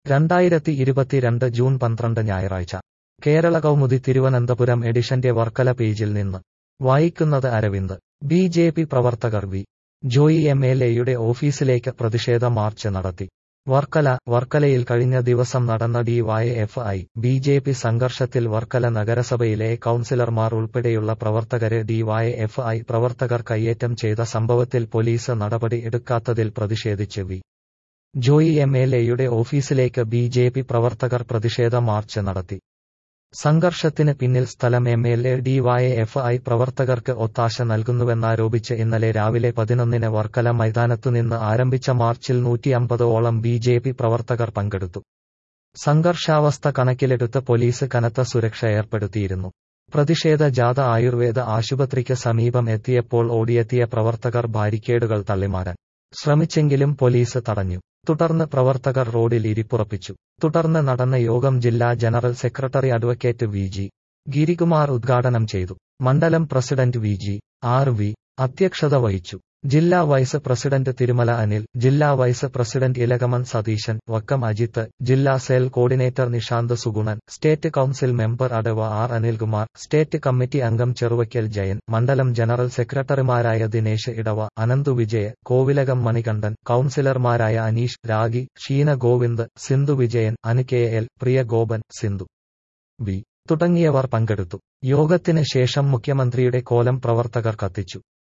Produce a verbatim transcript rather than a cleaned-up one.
രണ്ടായിരത്തി ഇരുപത്തിരണ്ട് ജൂൺ പന്ത്രണ്ട് ഞായറാഴ്ച കേരള കൗമുദി തിരുവനന്തപുരം എഡിഷന്റെ വർക്കല പേജിൽ നിന്ന് വായിക്കുന്നത് അരവിന്ദ്. ബി ജെ പി പ്രവർത്തകർ വി ജോയി എം എൽ എയുടെ ഓഫീസിലേക്ക് പ്രതിഷേധ മാർച്ച് നടത്തി. വർക്കല വർക്കലയിൽ കഴിഞ്ഞ ദിവസം നടന്ന D Y F I B J P സംഘർഷത്തിൽ വർക്കല നഗരസഭയിലെ കൗൺസിലർമാർ ഉൾപ്പെടെയുള്ള പ്രവർത്തകരെ ഡി വൈ എഫ് ഐ പ്രവർത്തകർ കയ്യേറ്റം ചെയ്ത സംഭവത്തിൽ പോലീസ് നടപടി എടുക്കാത്തതിൽ പ്രതിഷേധിച്ച് വി ജോയി എം എൽ എയുടെ ഓഫീസിലേക്ക് ബി ജെ പി പ്രവർത്തകർ പ്രതിഷേധ മാർച്ച് നടത്തി. സംഘർഷത്തിന് പിന്നിൽ സ്ഥലം M L A D Y F I പ്രവർത്തകർക്ക് ഒത്താശ നൽകുന്നുവെന്നാരോപിച്ച് ഇന്നലെ രാവിലെ പതിനൊന്നിന് വർക്കല മൈതാനത്തുനിന്ന് ആരംഭിച്ച മാർച്ചിൽ നൂറ്റിയമ്പതോളം ബി ജെ പി പ്രവർത്തകർ പങ്കെടുത്തു. സംഘർഷാവസ്ഥ കണക്കിലെടുത്ത് പോലീസ് കനത്ത സുരക്ഷ ഏർപ്പെടുത്തിയിരുന്നു. പ്രതിഷേധ ജാഥ ആയുർവേദ ആശുപത്രിക്ക് സമീപം എത്തിയപ്പോൾ ഓടിയെത്തിയ പ്രവർത്തകർ ബാരിക്കേഡുകൾ തള്ളിമാറാൻ ശ്രമിച്ചെങ്കിലും പോലീസ് തടഞ്ഞു. തുടർന്ന് പ്രവർത്തകർ റോഡിൽ ഇരിപ്പുറപ്പിച്ചു. തുടർന്ന് നടന്ന യോഗം ജില്ലാ general secretary advocate V G Girikumar ഉദ്ഘാടനം ചെയ്തു. മണ്ഡലം president V G R V അധ്യക്ഷത വഹിച്ചു. ജില്ലാ വൈസ് പ്രസിഡന്റ് തിരുമല അനിൽ, ജില്ലാ വൈസ് പ്രസിഡന്റ് ഇലകമൺ സതീശൻ, വക്കം അജിത്ത്, ജില്ലാ cell coordinator Nishanth Sugunan, state council member Adava R Anilkumar, state committee അംഗം ചെറുവയ്ക്കൽ ജയൻ, മണ്ഡലം ജനറൽ സെക്രട്ടറിമാരായ ദിനേശ് ഇടവ, അനന്തു വിജയ, കോവിലകം മണികണ്ഠൻ, കൌൺസിലർമാരായ Aneesh, Ragi, Sheena Govind, Sindhu Vijayan, Anu K L, Priya Gopan, Sindhu V തുടങ്ങിയവർ പങ്കെടുത്തു. യോഗത്തിന് ശേഷം മുഖ്യമന്ത്രിയുടെ കോലം പ്രവർത്തകർ കത്തിച്ചു.